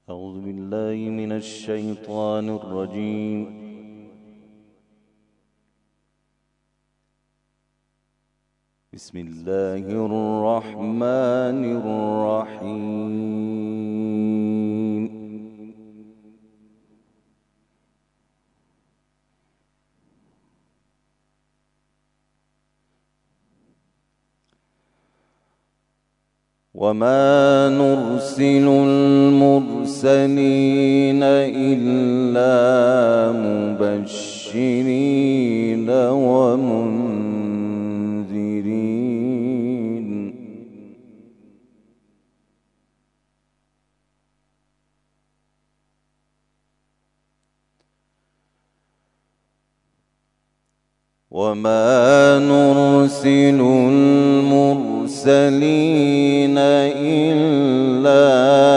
أعوذ بالله من الشيطان الرجيم. بسم الله الرحمن الرحيم. وما نرسل المرسلين إلا مبشرين ومنذرين وما نرسل المرسلين إلا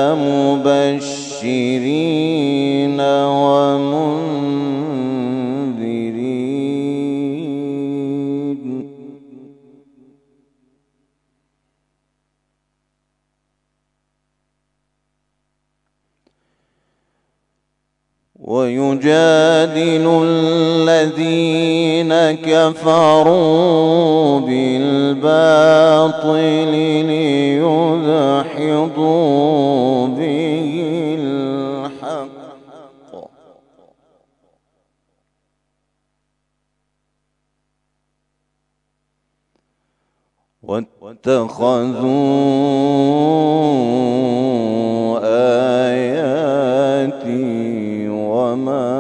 مبشرين ومنذرين ويجادل الذين كفروا بالباطل ليدحضوا به الحق واتخذوا آياتي وما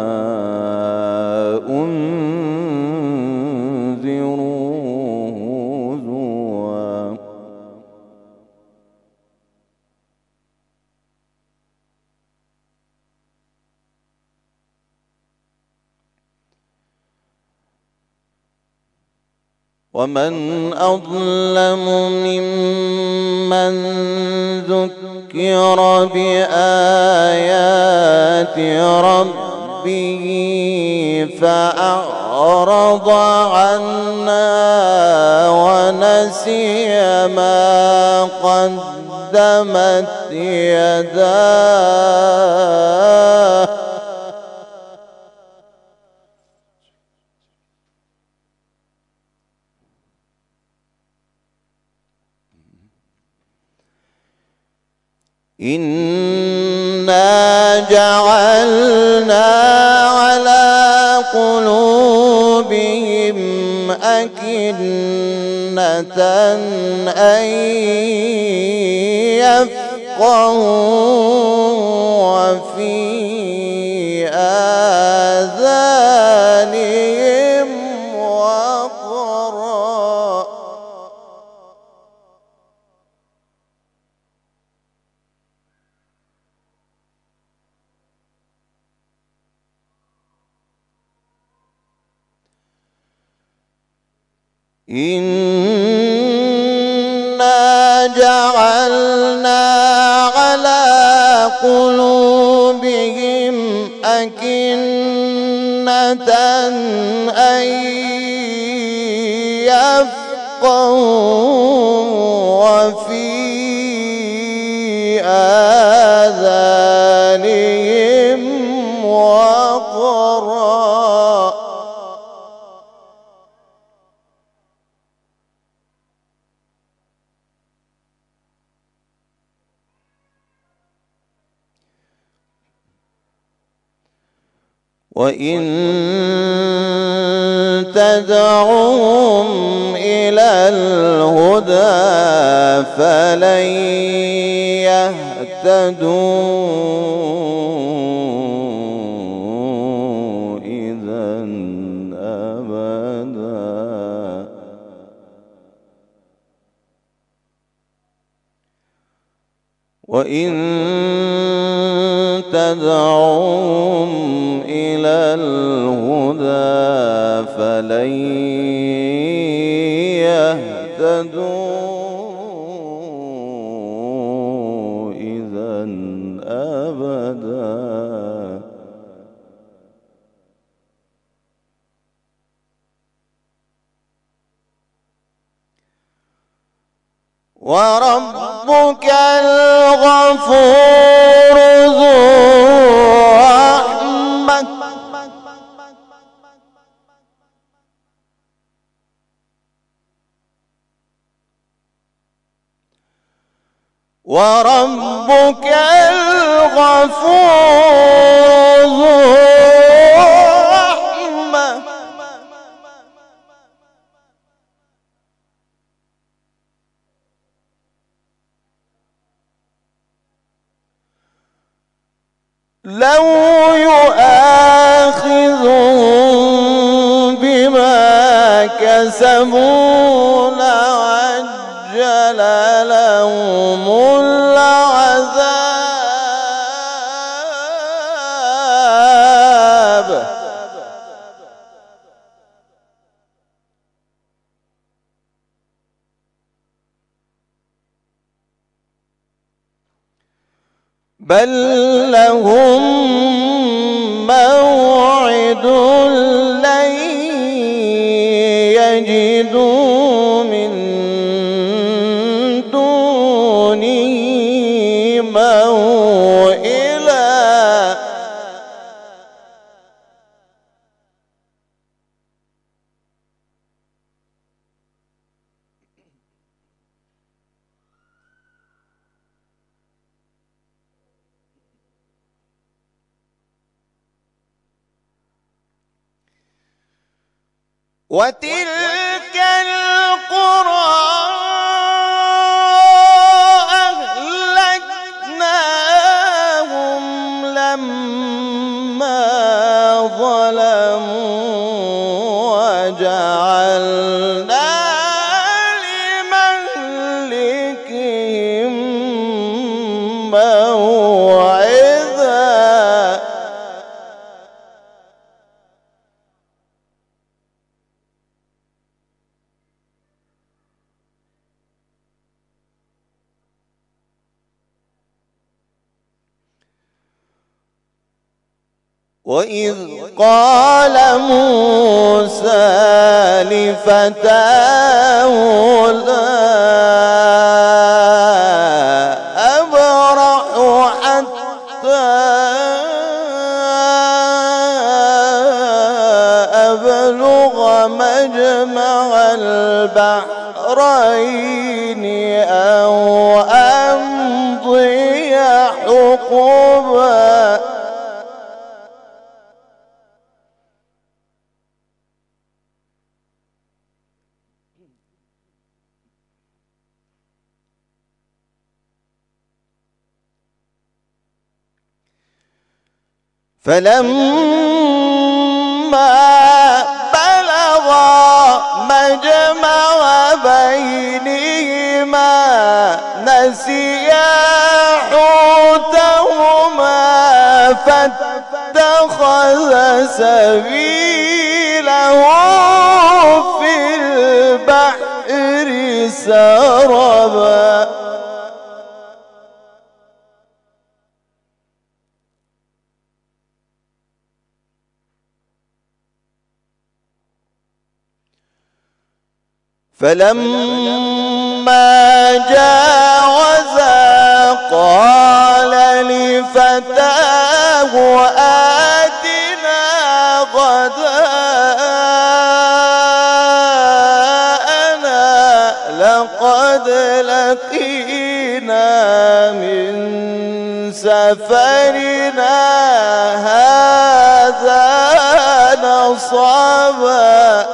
أنذروا هزوا ومن أظلم ممن ذكر بآيات ربه فأعرض عنها ونسي ما قدمت يداه إنا جعلنا على قلوبهم أكنة أن يفقهوا وفي آذانهم وقرا إنا جعلنا على قلوبهم أكنة أن يفقهوا وفي آذانهم وقرا وإن تدعوهم إلى الهدى فلن يهتدوا إذا أبدا وإن تدعوهم إلى الهدى فلن يهتدوا إذا أبدا وربك الغفور وربك الغفور ذو الرحمة لو يؤاخذهم بما كسبوا لعجل لهم العذاب بل لهم موعد لن يجدوا من دونه موئلا وتلك القرى أهلكناهم لما ظلموا وجعلنا لمهلكهم موعدا وإذ قال موسى لفتاه لا أبرح حتى أبلغ مجمع البحرين أو أمضي حقبا فلما بلغا مجمع بينهما نسيا حوتهما فاتخذ سبيله في البحر سربا فلما جاوزا قال لفتاه آتنا غداءنا لقد لقينا من سفرنا هذا نصبا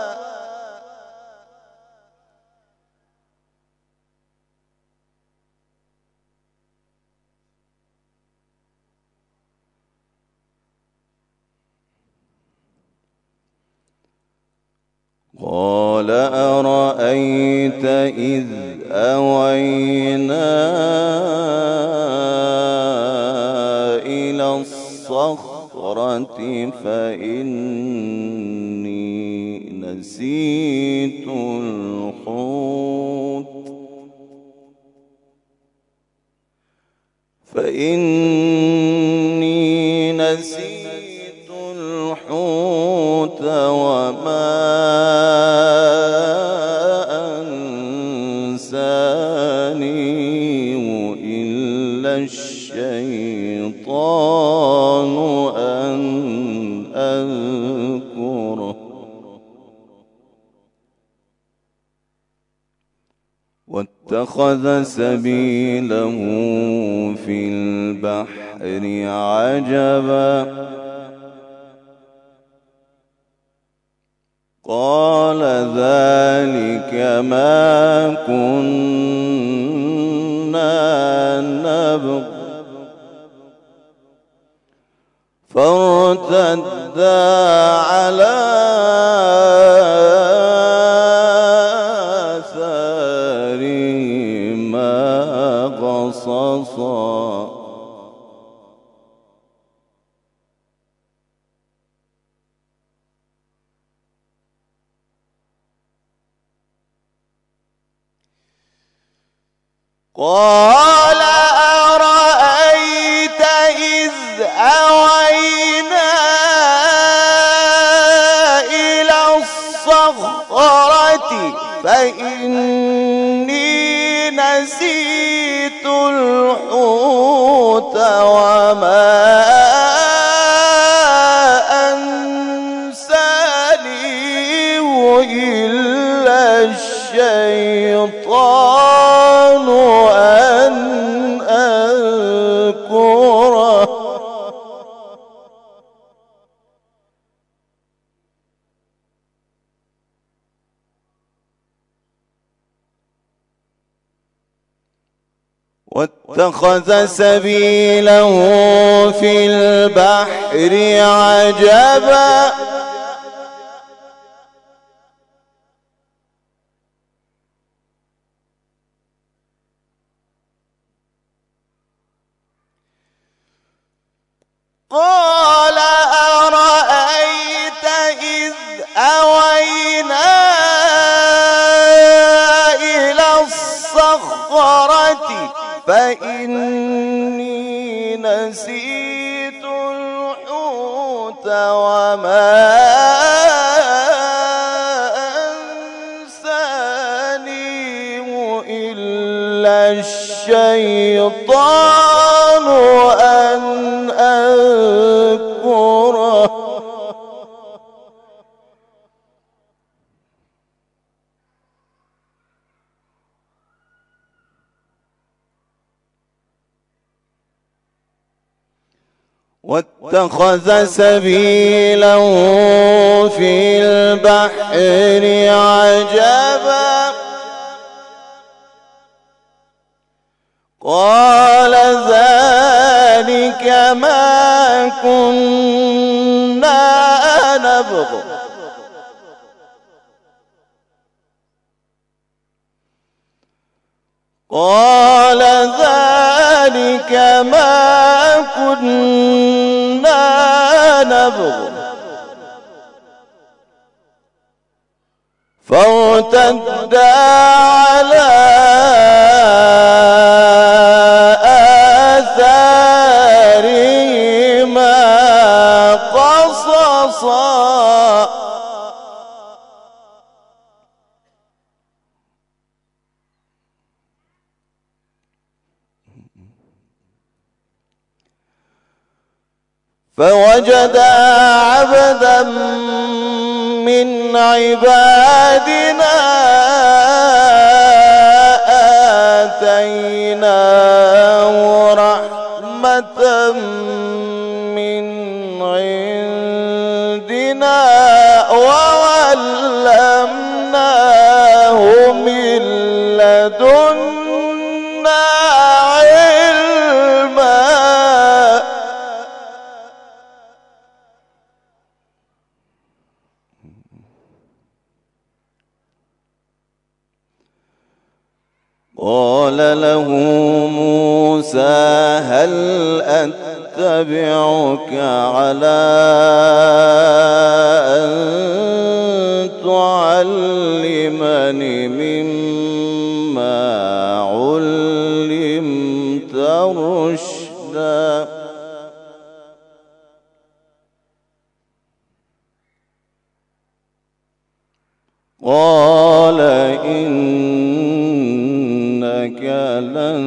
قال أرأيت إذ أوينا إلى الصخرة فإني نسيت الحوت وما أنسانيه إلا الشيطان أن أذكره واتخذ سبيله في البحر عجبا قال ذلك ما كنا نبغ فارتدا على آثارهما قصصا قال أرأيت إذ أوينا إلى الصخرة فإني نسيت الحوت وما أنسانيه إلا الشيطان أن أذكره واتخذ سبيله في البحر عجبا قال أرأيت إذ أوينا إلى الصخرة فإني نسيت الحوت وما أنسانيه إلا الشيطان أن أذكره واتخذ سبيله في البحر عجبا قال ذلك ما كنا نبغ قال ذلك ما كنا نبغ فارتدا على آثارهما قصصا فوجدا عبدا من عبادنا آتيناه رحمة من عندنا وعلمناه من لدنا علما قال له موسى هل أتبعك على أن تعلمني مما علمت رشدا قال إنك لن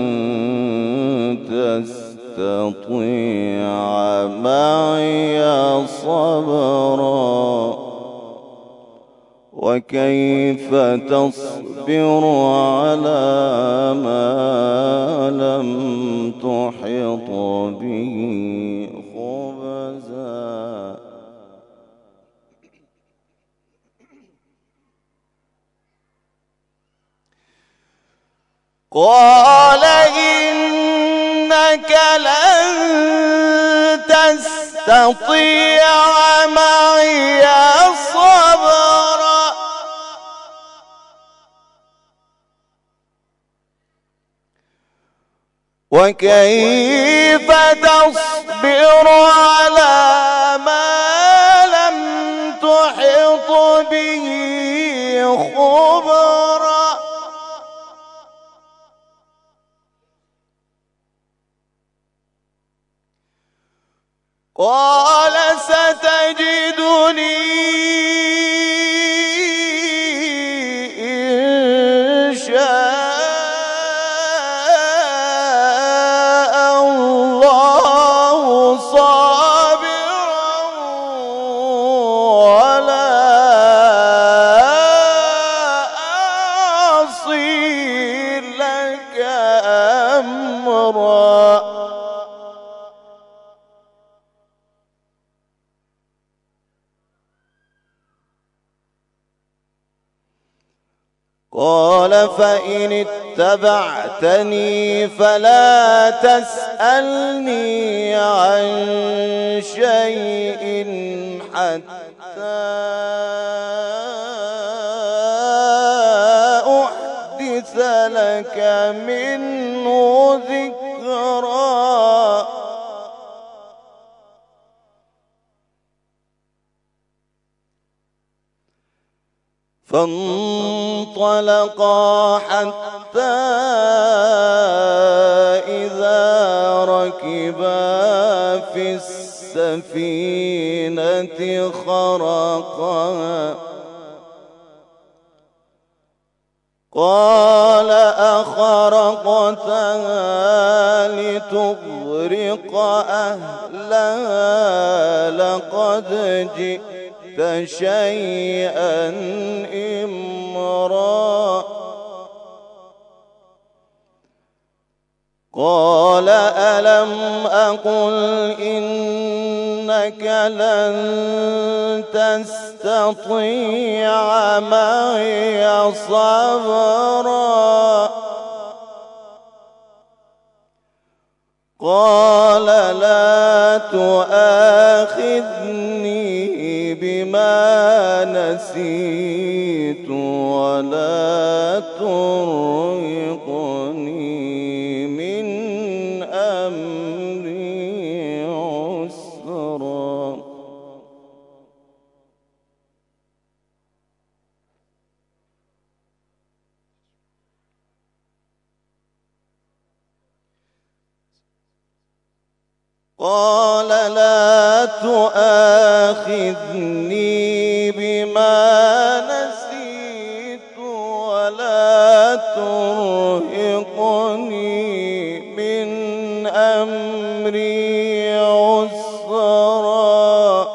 تستطيع معي صبرا وكيف تصبر تصبر على ما لم تحط به خبزا. قال إنك لن تستطيع معي صبرا وكيف تصبر على ما لم تحط به خبرا. قال ستجدني إن شاء الله صابرا ولا أعصي لك أمرا. قال فإن اتبعتني فلا تسألني عن شيء حتى أحدث لك منه ذكرا. فانطلقا حتى إذا ركبا في السفينة خرقها قال أخرقتها لتغرق أهلها لقد جئت شيئا إمرا. قال ألم أقل إنك لن تستطيع معي صبرا. قال لا تؤاخذني بما نسيت ولا ترهقني من أمري عسرا. قال لا تؤاخذني بما نسيت ولا ترهقني من أمري عسرا.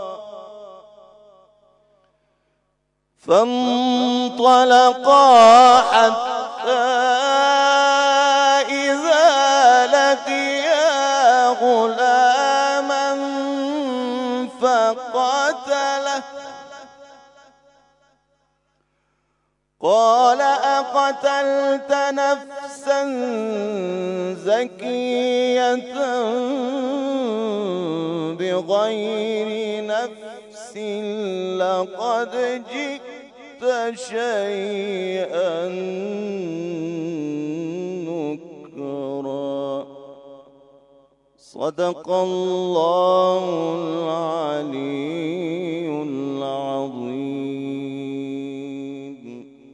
فانطلقا حتى إذا لقيا غلاما فقتله قال أقتلت نفسا زكية بغير نفس لقد جئت شيئا نكرا. صدق الله العليم.